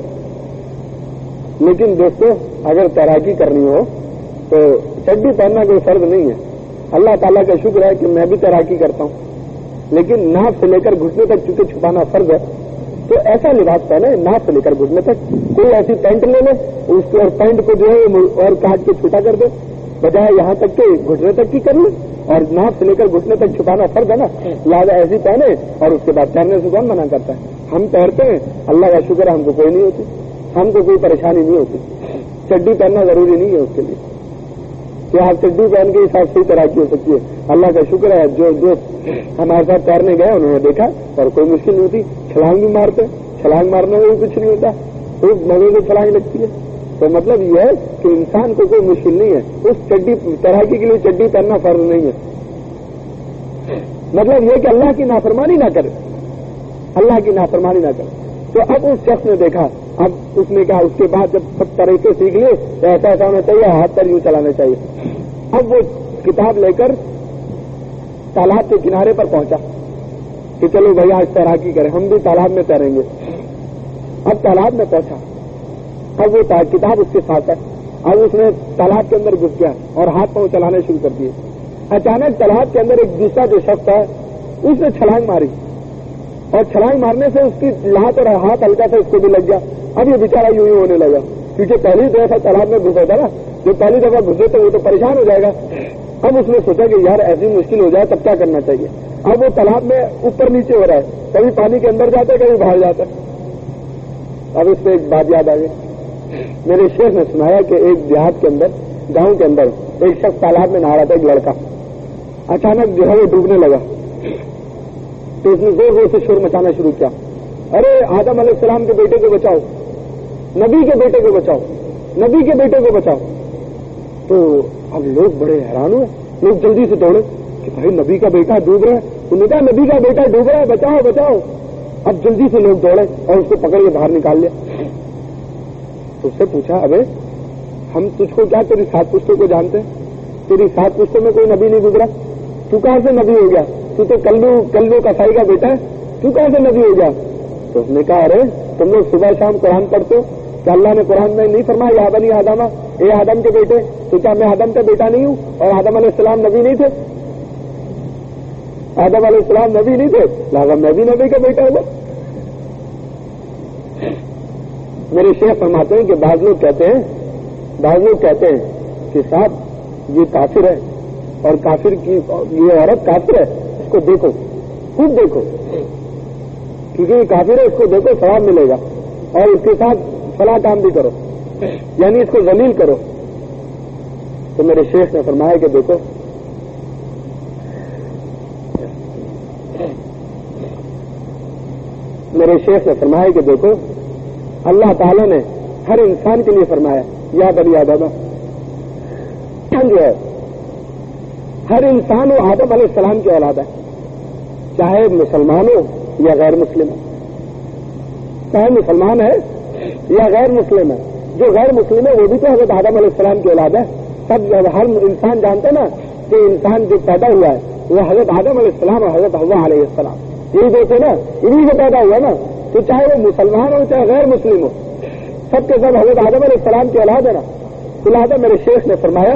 لیکن دوستو اگر تیراکی کرنی ہو تو چڈی پہننا کوئی فرض نہیں ہے. اللہ تعالیٰ کا شکر ہے کہ میں بھی تیراکی کرتا ہوں، لیکن ناف سے لے کر گھٹنے تک چونکہ چھپانا فرض ہے تو ایسا لباس پہنے ناف سے لے کر گھٹنے تک. کوئی ایسی پینٹ لے لے اس کو اور پینٹ کو جو ہے اور کاٹ کے چھوٹا کر دے، بجائے یہاں تک کہ گھٹنے تک کی کر لے. اور ناف سے لے کر گھٹنے تک چھپانا فرض ہے نا، لہٰذا ایسی پہنے اور اس کے بعد تیرنے سے کون منع کرتا ہے. ہم تیرتے ہیں، اللہ کا شکر ہے ہم کو کوئی نہیں ہوتی، ہم کو کوئی پریشانی نہیں ہوتی. چڈی پہننا ضروری نہیں ہے اس کے لیے کہ آپ چڈی پہن کے حساب سے تیراکی ہو سکتی ہے. اللہ کا شکر ہے جو دوست ہمارے ساتھ تیرنے گئے انہوں نے دیکھا اور کوئی مشکل نہیں ہوتی. چھلانگ بھی مارتے، چھلانگ مارنے میں بھی کچھ نہیں ہوتا، ایک مزے سے چھلانگ لگتی ہے. تو مطلب یہ ہے کہ انسان کو کوئی مشکل نہیں ہے. اس چڈی تیراکی کے لیے چڈی پہننا فرض نہیں ہے. مطلب یہ کہ اللہ کی نافرمانی نہ کرے، اللہ کی نافرمانی نہ کرے. تو اب اس شخص نے دیکھا، اب اس نے کہا اس کے بعد جب سب طریقے سیکھ لیے تو ایسا ایسا ہونا چاہیے، ہاتھ پر یوں چلانا چاہیے. اب وہ کتاب لے کر تالاب کے کنارے پر پہنچا کہ چلو بھائی آج تیراکی کریں، ہم بھی تالاب میں تیریں گے. اب تالاب میں پہنچا، اب وہ کتاب اس کے ساتھ ہے. اب اس نے تالاب کے اندر گھس گیا اور ہاتھ پاؤں چلانے شروع کر دیے. اچانک تالاب کے اندر ایک دوسرا جو شخص ہے اس نے چھلانگ ماری اور چھلانگ مارنے سے اس کی لات اور ہاتھ ہلکا سا اس کو بھی لگ گیا. اب یہ بیچارہ یوں ہی ہونے لگا کیونکہ پہلی دفعہ تالاب میں گھسا تھا نا، جو پہلی دفعہ گھسے تو وہ تو پریشان ہو جائے گا. اب اس نے سوچا کہ یار ایسی مشکل ہو جائے تب کیا کرنا چاہیے. اب وہ تالاب میں اوپر نیچے ہو رہا ہے، کبھی پانی کے اندر جاتا ہے کبھی باہر جاتا ہے. اب اس پہ ایک بات یاد آ گئی. میرے شیخ نے سنایا کہ ایک دیہات کے اندر، گاؤں کے اندر ایک شخص تالاب میں نہا رہا تھا، ایک لڑکا. اچانک جو ہے وہ ڈوبنے لگا تو اس نے زور زور سے شور مچانا شروع کیا، ارے آدم علیہ السلام کے بیٹے کو بچاؤ، نبی کے بیٹے کو بچاؤ، نبی کے بیٹے کو بچاؤ. تو اب لوگ بڑے حیران ہوئے، لوگ جلدی سے دوڑے کہ بھائی نبی کا بیٹا ڈوب رہا ہے. انہوں نے کہا نبی کا بیٹا ڈوب رہا ہے، بچاؤ بچاؤ. اب جلدی سے لوگ دوڑے اور اس کو پکڑ کے باہر نکال لیا. تو اس سے پوچھا ابے ہم تجھ کو کیا تیری سات پشتوں کو جانتے ہیں؟ تیری سات پشتوں میں کوئی نبی نہیں گزرا، تو کہاں سے نبی ہو گیا؟ تو تو کلو کلو کا سائی کا بیٹا ہے، تو کہاں سے نبی ہو گیا؟ تو اس نے کہا ارے تم لوگ صبح شام قرآن پڑھتے ہو، کہ اللہ نے قرآن میں نہیں فرمایا یا بنی آدم اے آدم کے بیٹے؟ تو کیا میں آدم کا بیٹا نہیں ہوں؟ اور آدم علیہ السلام نبی نہیں تھے؟ آدم علیہ السلام نبی نہیں تھے، لہذا میں بھی نبی کا بیٹا ہوں۔ میرے شیخ فرماتے ہیں کہ بعض لوگ کہتے ہیں بعض لوگ کہتے ہیں کہ صاحب یہ کافر ہے اور کافر کی یہ عورت کافر ہے، اس کو دیکھو، خود دیکھو، کیونکہ یہ کافر ہے، اس کو دیکھو ثواب ملے گا، اور اس کے ساتھ فلاں کام بھی کرو، یعنی اس کو ذلیل کرو۔ تو میرے شیخ نے فرمایا کہ دیکھو میرے شیخ نے فرمایا کہ دیکھو اللہ تعالیٰ نے ہر انسان کے لیے فرمایا یا بنی آدم، جو ہے ہر انسان وہ آدم علیہ السلام کی اولاد ہے، چاہے مسلمان ہو یا غیر مسلم ہو، چاہے مسلمان ہے یا غیر مسلم ہے۔ جو غیر مسلم ہے وہ بھی تو حضرت آدم علیہ السلام کی اولاد ہے۔ سب ہر انسان جانتے نا کہ انسان جو پیدا ہوا ہے وہ حضرت آدم علیہ السلام اور حضرت حوا علیہ السلام، یہی دیکھے نا، انہیں سے پیدا ہوا نا، تو چاہے وہ مسلمان ہو چاہے غیر مسلم ہو، سب کے سب حضرت آدم علیہ السلام کی اولاد ہے نا۔ تو لہٰذا میرے شیخ نے فرمایا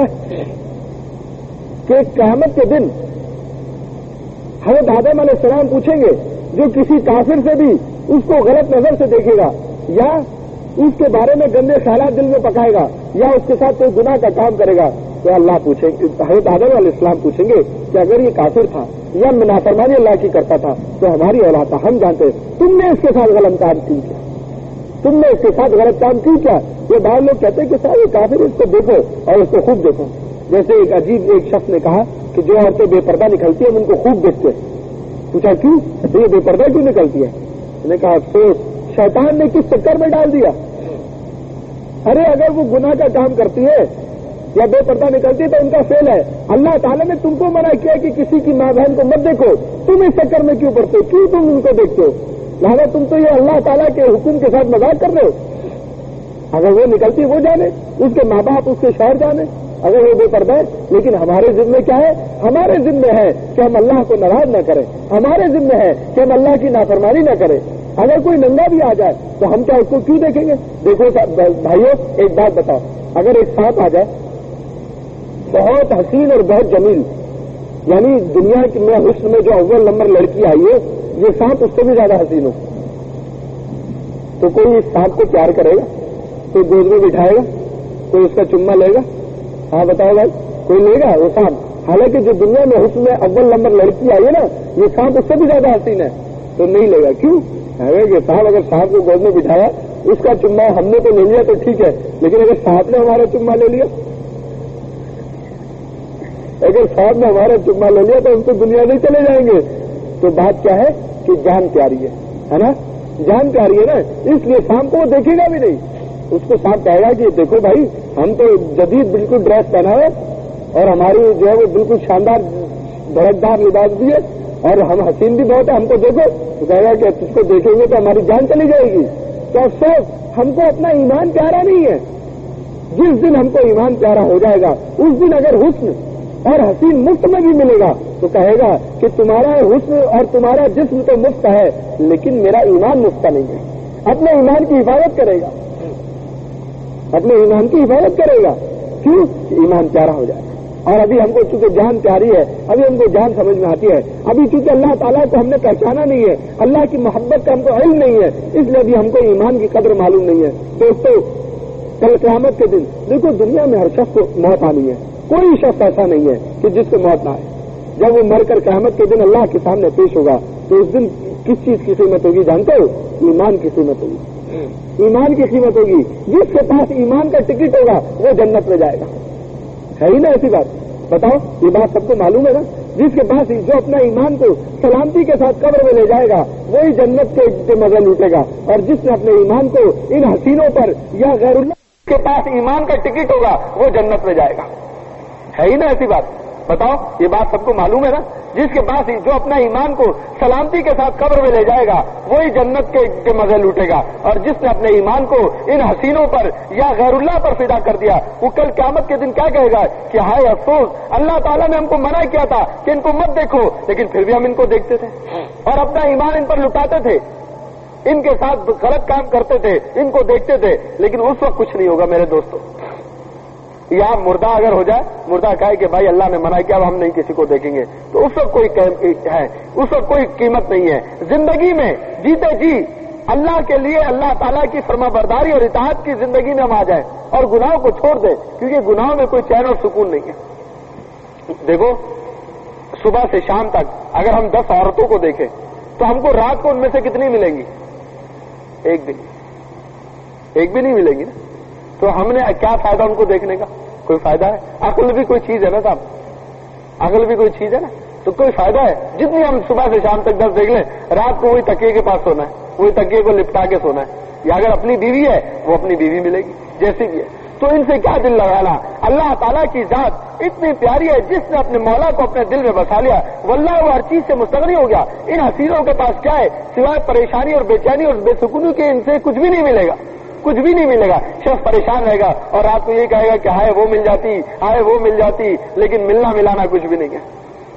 کہ قیامت کے دن حضرت آدم علیہ السلام پوچھیں گے، جو کسی کافر سے بھی اس کو غلط نظر سے دیکھے گا یا اس کے بارے میں گندے خیالات دل میں پکائے گا یا اس کے ساتھ کوئی گناہ کا کام کرے گا، تو اللہ پوچھیں گے، حضرت آدم علیہ السلام پوچھیں گے کہ اگر یہ کافر تھا یا نافرمانی اللہ کی کرتا تھا تو ہماری اولاد تھا، ہم جانتے تم نے اس کے ساتھ غلط کام کیوں کیا، تم نے اس کے ساتھ غلط کام کیوں کیا؟ یہ بعض لوگ کہتے ہیں کہ صاحب یہ کافر، اس کو دیکھو اور اس کو خوب دیکھو۔ جیسے ایک عجیب ایک شخص نے کہا کہ جو عورتیں بے پردہ نکلتی ہیں ہم ان کو خوب دیکھتے ہیں۔ پوچھا کیوں؟ تو یہ بے پردہ کیوں نکلتی ہے؟ میں نے کہا افسوس، شیطان نے کس چکر میں ڈال دیا۔ ارے اگر وہ گناہ کا کام کرتی ہے یا بے پردہ نکلتی ہے تو ان کا فیل ہے۔ اللہ تعالیٰ نے تم کو منع کیا کہ کسی کی ماں بہن کو مت دیکھو، تم اس چکر میں کیوں پڑتے ہو؟ کیوں تم ان کو دیکھتے ہو؟ لہٰذا تم تو یہ اللہ تعالیٰ کے حکم کے ساتھ مذاق کر رہے ہو۔ اگر وہ نکلتی ہے وہ جانے، اس کے ماں باپ اس کے شوہر جانے، اگر وہ بے پردہ ہے۔ لیکن ہمارے ذمہ کیا ہے؟ ہمارے ذمہ ہے کہ ہم اللہ کو ناراض نہ کریں، ہمارے ذمہ ہے کہ ہم اللہ کی نافرمانی نہ کریں۔ اگر کوئی ننگا بھی آ جائے تو ہم کیا اس کو کیوں دیکھیں گے؟ دیکھو بھائیوں ایک بات بتاؤ، اگر ایک سانپ آ جائے بہت حسین اور بہت جمیل، یعنی دنیا میں حسن میں جو اول نمبر لڑکی آئی ہے یہ سانپ اس سے بھی زیادہ حسین ہو، تو کوئی اس سانپ کو پیار کرے گا؟ کوئی گود میں بٹھائے گا؟ کوئی اس کا چما لے گا؟ ہاں بتاؤ بھائی، کوئی لے گا وہ سانپ؟ حالانکہ جو دنیا میں حسن میں اول نمبر لڑکی آئی ہے نا یہ سانپ اس سے بھی زیادہ حسین ہے، تو نہیں لے گا۔ کیوں؟ کہ صاحب اگر سانپ کو گود میں بٹھایا اس کا چما ہم نے تو لے لیا تو ٹھیک ہے، لیکن اگر سانپ نے ہمارا چما لے لیا اگر سانپ نے ہمارا چما لے لیا تو ہم تو دنیا نہیں چلے جائیں گے۔ تو بات کیا ہے کہ جان پیاری ہے، ہے نا، جان پیاری ہے نا، اس لیے سانپ کو وہ دیکھے گا بھی نہیں۔ اس کو سانپ کہے گا کہ دیکھو بھائی ہم تو جدید بالکل ڈریس پہنا ہے اور ہماری جو ہے وہ بالکل شاندار دھڑکدار لباس بھی ہے اور ہم حسین بھی بہت ہے، ہم کو دیکھو۔ تو کہے گا کہ تجھ کو دیکھیں گے تو ہماری جان چلی جائے گی۔ تو افسوس ہم کو اپنا ایمان پیارا نہیں ہے۔ جس دن ہم کو ایمان پیارا ہو جائے گا اس دن اگر حسن اور حسین مفت میں بھی ملے گا تو کہے گا کہ تمہارا حسن اور تمہارا جسم تو مفت ہے لیکن میرا ایمان مفت نہیں ہے۔ اپنے ایمان کی حفاظت کرے گا، اپنے ایمان کی حفاظت کرے گا، کیوں؟ ایمان پیارا ہو جائے گا۔ اور ابھی ہم کو چونکہ جان پیاری ہے، ابھی ہم کو جان سمجھ میں آتی ہے، ابھی چونکہ اللہ تعالیٰ کو ہم نے پہچانا نہیں ہے، اللہ کی محبت کا ہم کو علم نہیں ہے، اس لیے ابھی ہم کو ایمان کی قدر معلوم نہیں ہے۔ دوستو کل قیامت کے دن دیکھو دنیا میں ہر شخص کو موت آنی ہے، کوئی شخص ایسا نہیں ہے کہ جس کو موت نہ آئے۔ جب وہ مر کر قیامت کے دن اللہ کے سامنے پیش ہوگا تو اس دن کس چیز کی قیمت ہوگی جانتے ہو؟ ایمان کی قیمت ہوگی، ایمان کی قیمت ہوگی۔ جس کے پاس ایمان کا ٹکٹ ہوگا وہ جنت میں جائے گا، ہے ہی نا ایسی بات؟ بتاؤ، یہ بات سب کو معلوم ہے نا؟ جس کے پاس جو اپنا ایمان کو سلامتی کے ساتھ قبر میں لے جائے گا وہی جنت کے مزے لوٹے گا، اور جس نے اپنے ایمان کو ان حسینوں پر یا غیر اللہ کے پاس ایمان کا ٹکٹ ہوگا وہ جنت میں جائے گا، ہے ہی نا ایسی بات؟ بتاؤ، یہ بات سب کو معلوم ہے نا؟ جس کے پاس جو اپنا ایمان کو سلامتی کے ساتھ قبر میں لے جائے گا وہی جنت کے مزے لوٹے گا، اور جس نے اپنے ایمان کو ان حسینوں پر یا غیر اللہ پر فدا کر دیا وہ کل قیامت کے دن کیا کہے گا کہ ہائے افسوس، اللہ تعالیٰ نے ہم کو منع کیا تھا کہ ان کو مت دیکھو، لیکن پھر بھی ہم ان کو دیکھتے تھے اور اپنا ایمان ان پر لٹاتے تھے۔ ان کے ساتھ غلط کام کرتے تھے، ان کو دیکھتے تھے، لیکن اس وقت کچھ نہیں ہوگا میرے دوستوں. یہاں مردہ اگر ہو جائے، مردہ کہے کہ بھائی اللہ نے منع کیا، اب ہم نہیں کسی کو دیکھیں گے، تو اس وقت کوئی ہے، اس وقت کوئی قیمت نہیں ہے. زندگی میں جیتے جی اللہ کے لیے اللہ تعالیٰ کی فرما برداری اور اطاعت کی زندگی میں ہم آ جائیں اور گناہوں کو چھوڑ دیں، کیونکہ گناہوں میں کوئی چین اور سکون نہیں ہے. دیکھو صبح سے شام تک اگر ہم دس عورتوں کو دیکھیں تو ہم کو رات کو ان میں سے کتنی ملیں گی؟ ایک بھی ایک بھی نہیں ملیں گی نا. تو ہم نے کیا فائدہ ان کو دیکھنے کا؟ کوئی فائدہ ہے؟ عقل بھی کوئی چیز ہے نا صاحب، عقل بھی کوئی چیز ہے نا، تو کوئی فائدہ ہے؟ جتنی ہم صبح سے شام تک دس دیکھ لیں، رات کو وہی تکیے کے پاس سونا ہے، وہی تکیے کو لپٹا کے سونا ہے. یا اگر اپنی بیوی ہے وہ اپنی بیوی ملے گی جیسی بھی ہے. تو ان سے کیا دل لگانا؟ اللہ تعالیٰ کی ذات اتنی پیاری ہے، جس نے اپنے مولا کو اپنے دل میں بسا لیا، واللہ وہ ہر چیز سے مستغنی ہو گیا. ان حسینوں کے پاس کیا ہے سوائے پریشانی اور بے چینی اور بے سکونی کے؟ ان سے کچھ بھی نہیں ملے گا، کچھ بھی نہیں ملے گا. شخص پریشان رہے گا اور رات کو یہ کہے گا کہ ہائے وہ مل جاتی، ہائے وہ مل جاتی، لیکن ملنا ملانا کچھ بھی نہیں ہے.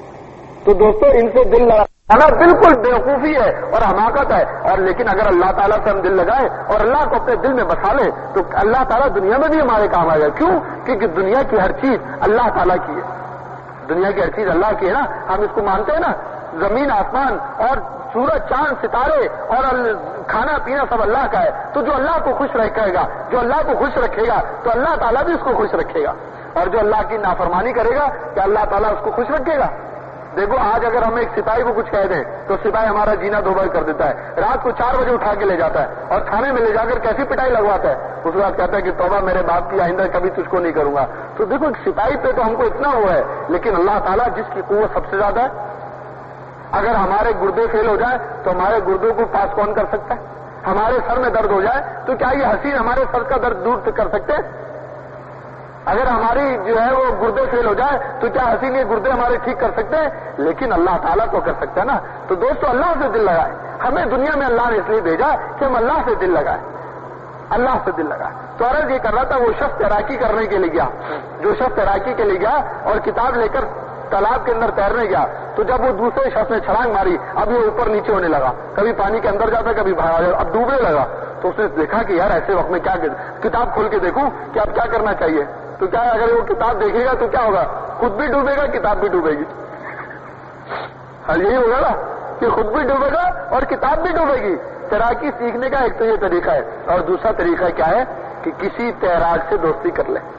تو دوستو ان سے دل لگانا بالکل بیوقوفی ہے اور حماقت ہے. اور لیکن اگر اللہ تعالیٰ سے ہم دل لگائیں اور اللہ کو اپنے دل میں بسا لیں تو اللہ تعالیٰ دنیا میں بھی ہمارے کام آئے گا. کیوں؟ کیونکہ دنیا کی ہر چیز اللہ تعالیٰ کی ہے. دنیا کی ہر چیز اللہ کی ہے نا، ہم اس کو مانتے ہیں نا. زمین آسمان اور سورج چاند ستارے اور کھانا پینا سب اللہ کا ہے. تو جو اللہ کو خوش رکھے گا، جو اللہ کو خوش رکھے گا تو اللہ تعالیٰ بھی اس کو خوش رکھے گا. اور جو اللہ کی نافرمانی کرے گا کہ اللہ تعالیٰ اس کو خوش رکھے گا. دیکھو آج اگر ہم ایک سپاہی کو کچھ کہہ دیں تو سپاہی ہمارا جینا دوبھر کر دیتا ہے. رات کو چار بجے اٹھا کے لے جاتا ہے اور تھانے میں لے جا کر کیسی پٹائی لگواتا ہے. اس کے بعد کہتا ہے کہ توبہ میرے باپ کی، آئندہ کبھی تجھ کو نہیں کروں گا. تو دیکھو ایک سپاہی پہ تو ہم کو اتنا ہوا ہے، لیکن اللہ تعالیٰ جس کی قوت سب سے زیادہ ہے، اگر ہمارے گردے فیل ہو جائے تو ہمارے گردوں کو پاس کون کر سکتا ہے؟ ہمارے سر میں درد ہو جائے تو کیا یہ حسین ہمارے سر کا درد دور کر سکتے ہیں؟ اگر ہماری جو ہے وہ گردے فیل ہو جائے تو کیا حسین یہ گردے ہمارے ٹھیک کر سکتے ہیں؟ لیکن اللہ تعالیٰ کو کر سکتا ہے نا. تو دوستو اللہ سے دل لگائے. ہمیں دنیا میں اللہ نے اس لیے بھیجا کہ ہم اللہ سے دل لگائیں، اللہ سے دل لگائیں. تو عرض یہ کر رہا تھا وہ شخص تیراکی کرنے کے لیے گیا، جو شخص تیراکی کے لیے گیا اور کتاب لے کر تالاب کے اندر تیرنے گیا، تو جب وہ دوسرے شخص نے چھلانگ ماری، اب یہ اوپر نیچے ہونے لگا، کبھی پانی کے اندر جاتا کبھی باہر، اب ڈوبنے لگا. تو اس نے دیکھا کہ یار ایسے وقت میں کیا کتاب کھول کے دیکھوں کہ اب کیا کرنا چاہیے. تو کیا اگر وہ کتاب دیکھے گا تو کیا ہوگا؟ خود بھی ڈوبے گا، کتاب بھی ڈوبے گی. ہاں یہی ہوگا نا کہ خود بھی ڈوبے گا اور کتاب بھی ڈوبے گی. تیراکی سیکھنے کا ایک تو یہ طریقہ ہے، اور دوسرا طریقہ کیا ہے کہ کسی تیراک سے دوستی کر لے.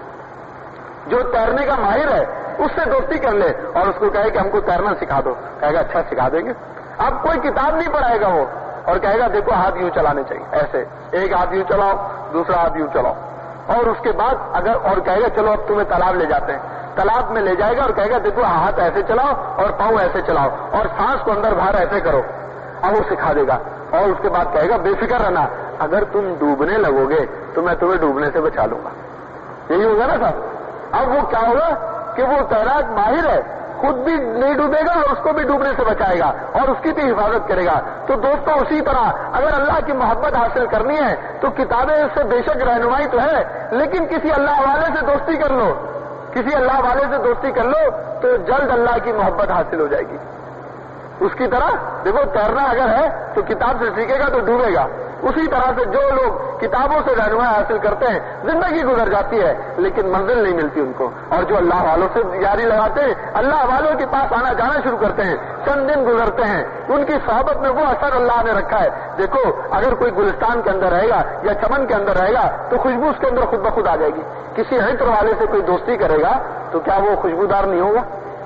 جو تیرنے کا ماہر ہے اس سے دوستی کر لے اور اس کو کہے کہ ہم کو تیرنا سکھا دو. کہے گا اچھا سکھا دیں گے. اب کوئی کتاب نہیں پڑھائے گا وہ، اور کہے گا دیکھو ہاتھ یوں چلانے چاہیے، ایسے ایک ہاتھ یوں چلاؤ، دوسرا ہاتھ یوں چلاؤ. اور اس کے بعد اگر اور کہے گا چلو اب تمہیں تالاب لے جاتے ہیں، تالاب میں لے جائے گا اور کہے گا دیکھو ہاتھ ایسے چلاؤ اور پاؤں ایسے چلاؤ اور سانس کو اندر باہر ایسے کرو. اب وہ سکھا دے گا اور اس کے بعد کہے گا بے فکر رہنا، اگر تم ڈوبنے لگو گے تو میں تمہیں ڈوبنے سے بچا لوں گا. یہی ہوگا نا صاحب. اب وہ کیا ہوگا کہ وہ تیراک ماہر ہے، خود بھی نہیں ڈوبے گا اور اس کو بھی ڈوبنے سے بچائے گا اور اس کی بھی حفاظت کرے گا. تو دوستوں اسی طرح اگر اللہ کی محبت حاصل کرنی ہے تو کتابیں اس سے بے شک رہنمائی تو ہے، لیکن کسی اللہ والے سے دوستی کر لو، کسی اللہ والے سے دوستی کر لو تو جلد اللہ کی محبت حاصل ہو جائے گی. اس کی طرح دیکھو تیرنا اگر ہے تو کتاب سے سیکھے گا تو ڈوبے گا. اسی طرح سے جو لوگ کتابوں سے رہنمائی حاصل کرتے ہیں زندگی گزر جاتی ہے لیکن منزل نہیں ملتی ان کو. اور جو اللہ والوں سے یاری لگاتے ہیں، اللہ والوں کے پاس آنا جانا شروع کرتے ہیں، چند دن گزرتے ہیں، ان کی صحبت میں وہ اثر اللہ نے رکھا ہے. دیکھو اگر کوئی گلستان کے اندر رہے گا یا چمن کے اندر رہے گا تو خوشبو اس کے اندر خود بخود آ جائے گی. کسی عطر والے سے کوئی دوستی کرے گا تو کیا وہ خوشبودار نہیں ہوگا؟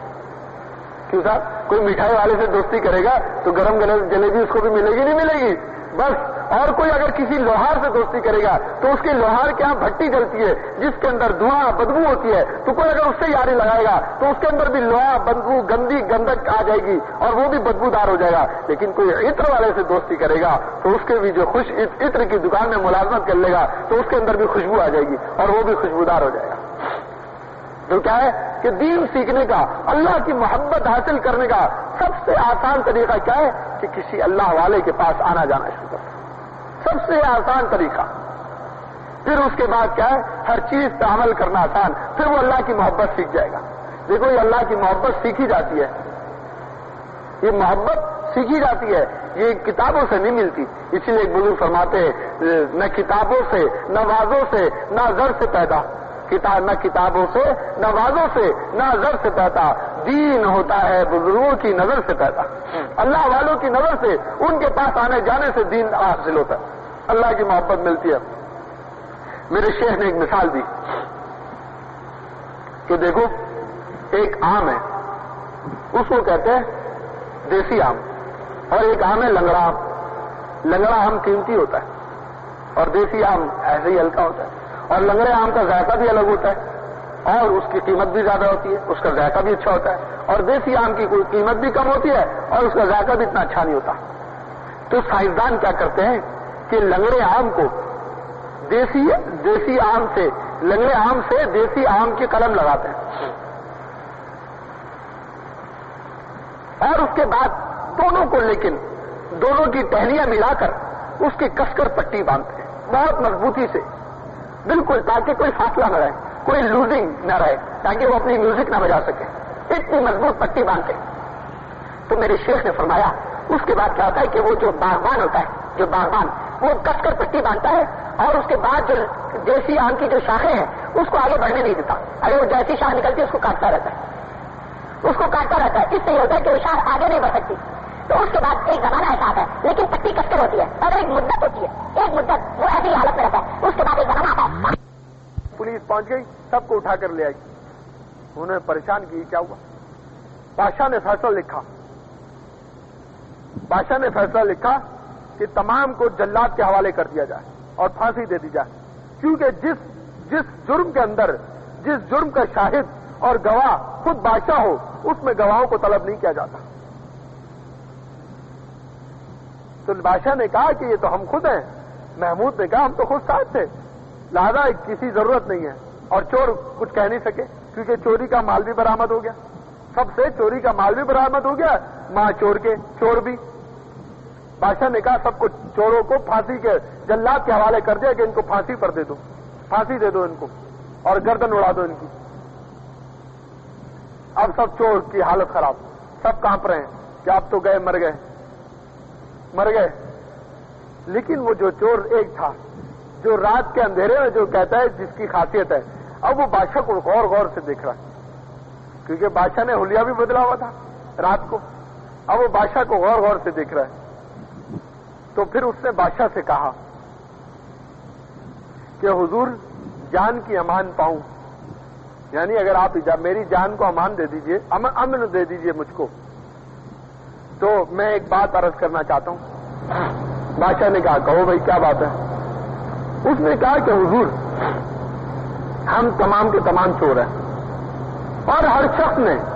کیوں صاحب؟ کوئی مٹھائی والے سے دوستی کرے گا تو گرم گرم جلیبی اس کو بھی ملے گی نہیں ملے گی بس. اور کوئی اگر کسی لوہار سے دوستی کرے گا تو اس کی لوہار کے یہاں بھٹی جلتی ہے جس کے اندر دھواں بدبو ہوتی ہے، تو کوئی اگر اس سے یاری لگائے گا تو اس کے اندر بھی لوہا بدبو گندی گندک آ جائے گی اور وہ بھی بدبودار ہو جائے گا. لیکن کوئی عطر والے سے دوستی کرے گا تو اس کے بھی جو خوش عطر کی دکان میں ملازمت کر لے گا تو اس کے اندر بھی خوشبو آ جائے گی اور وہ بھی خوشبودار ہو جائے گا. تو کیا ہے کہ دین سیکھنے کا، اللہ کی محبت حاصل کرنے کا سب سے آسان طریقہ کیا ہے کہ کسی اللہ والے کے پاس آنا جانا شروع کرنا. سب سے آسان طریقہ. پھر اس کے بعد کیا ہے ہر چیز پہ عمل کرنا آسان. پھر وہ اللہ کی محبت سیکھ جائے گا. دیکھو یہ اللہ کی محبت سیکھی جاتی ہے. یہ محبت سیکھی جاتی ہے، یہ کتابوں سے نہیں ملتی. اسی لیے ایک بزرگ فرماتے ہیں نہ کتابوں سے نہ وعظوں سے نہ زر سے پیدا، کتاب نہ کتابوں سے نہ وعظوں سے نہ زر سے پیدا، دین ہوتا ہے بزرگوں کی نظر سے پیدا. اللہ والوں کی نظر سے، ان کے پاس آنے جانے سے دین حاصل ہوتا ہے، اللہ کی محبت ملتی ہے. میرے شیخ نے ایک مثال دی کہ دیکھو ایک آم ہے، اس کو کہتے ہیں دیسی آم، اور ایک آم ہے لنگڑا آم. لنگڑا آم قیمتی ہوتا ہے اور دیسی آم ایسے ہی ہلکا ہوتا ہے. اور لنگڑے آم کا ذائقہ بھی الگ ہوتا ہے اور اس کی قیمت بھی زیادہ ہوتی ہے، اس کا ذائقہ بھی اچھا ہوتا ہے. اور دیسی آم کی کوئی قیمت بھی کم ہوتی ہے اور اس کا ذائقہ بھی اتنا اچھا نہیں ہوتا. تو سائنسدان کیا کرتے ہیں کہ لنگڑے آم کو دیسی دیسی آم سے لنگڑے آم سے دیسی آم کی قلم لگاتے ہیں اور اس کے بعد دونوں کو لیکن دونوں کی ٹہنیاں ملا کر اس کی کس کر پٹی باندھتے ہیں بہت مضبوطی سے، بالکل، تاکہ کوئی فاصلہ نہ رہے، کوئی لوزنگ نہ رہے، تاکہ وہ اپنی میوزک نہ بجا سکے. اتنی مضبوط پٹی باندھتے. تو میرے شیخ نے فرمایا اس کے بعد کیا ہوتا ہے کہ وہ جو باغبان ہوتا ہے، جو باغبان وہ کس کر پٹی باندھتا ہے اور اس کے بعد جو دیسی آم کی جو شاخیں ہیں اس کو آگے بڑھنے نہیں دیتا. اگر وہ جیسی شاخ نکلتی ہے اس کو کاٹتا رہتا ہے اس کو کاٹتا رہتا ہے اس سے یہ ہوتا ہے کہ وہ شاخ آگے نہیں بڑھ سکتی. تو اس کے بعد ایک زمانہ ایسا آتا ہے لیکن پٹی کس کر ہوتی ہے اور ایک مدت ہوتی ہے، ایک مدت وہ ایسی حالت میں رہتا ہے. اس کے بعد ایک زمانہ آتا ہے. پولیس پہنچ گئی، سب کو اٹھا کر لے آئی، انہوں نے پریشان کی کیا ہوا. بادشاہ نے فیصلہ لکھا بادشاہ نے فیصلہ لکھا کہ تمام کو جلاد کے حوالے کر دیا جائے اور پھانسی دے دی جائے، کیونکہ جس جس جرم کے اندر جس جرم کا شاہد اور گواہ خود بادشاہ ہو اس میں گواہوں کو طلب نہیں کیا جاتا. تو بادشاہ نے کہا کہ یہ تو ہم خود ہیں. محمود نے کہا ہم تو خود ساتھ تھے، لہذا کسی ضرورت نہیں ہے. اور چور کچھ کہہ نہیں سکے کیونکہ چوری کا مال بھی برآمد ہو گیا، سب سے چوری کا مال بھی برآمد ہو گیا، ماں چور کے چور بھی. بادشاہ نے کہا سب کو چوروں کو پھانسی کے جلاد کے حوالے کر دیا کہ ان کو پھانسی پر دے دو، پھانسی دے دو ان کو اور گردن اڑا دو ان کی. اب سب چور کی حالت خراب، سب کانپ رہے ہیں کہ اب تو گئے مر گئے مر گئے. لیکن وہ جو چور ایک تھا جو رات کے اندھیرے میں جو کہتا ہے جس کی خاصیت ہے، اب وہ بادشاہ کو غور غور سے دیکھ رہا ہے کیونکہ بادشاہ نے حلیہ بھی بدلا ہوا تھا رات کو. اب وہ بادشاہ کو غور غور سے دیکھ رہا ہے. تو پھر اس نے بادشاہ سے کہا کہ حضور جان کی امان پاؤں، یعنی اگر آپ میری جان کو امان دے دیجئے، امن دے دیجئے مجھ کو، تو میں ایک بات عرض کرنا چاہتا ہوں. بادشاہ نے کہا کہو بھائی کیا بات ہے. اس نے کہا کہ حضور ہم تمام کے تمام چور ہیں اور ہر شخص نے